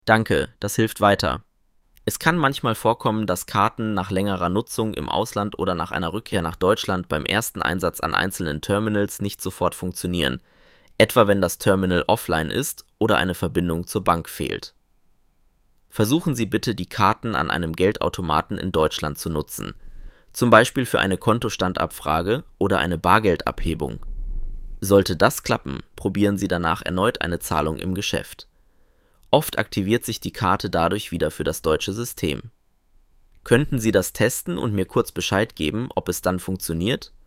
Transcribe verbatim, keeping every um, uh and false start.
Danke, das hilft weiter. Es kann manchmal vorkommen, dass Karten nach längerer Nutzung im Ausland oder nach einer Rückkehr nach Deutschland beim ersten Einsatz an einzelnen Terminals nicht sofort funktionieren, etwa wenn das Terminal offline ist oder eine Verbindung zur Bank fehlt. Versuchen Sie bitte, die Karten an einem Geldautomaten in Deutschland zu nutzen, zum Beispiel für eine Kontostandabfrage oder eine Bargeldabhebung. Sollte das klappen, probieren Sie danach erneut eine Zahlung im Geschäft. Oft aktiviert sich die Karte dadurch wieder für das deutsche System. Könnten Sie das testen und mir kurz Bescheid geben, ob es dann funktioniert?